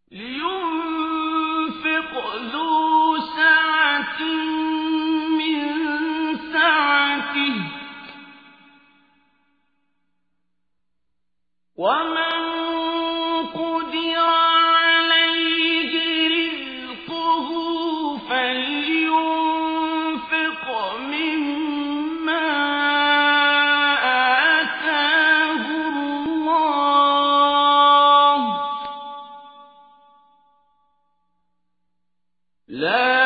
لينفق ذو سعة من سعته ومن قدر عليه رزقه فلينفق مما آتاه الله لا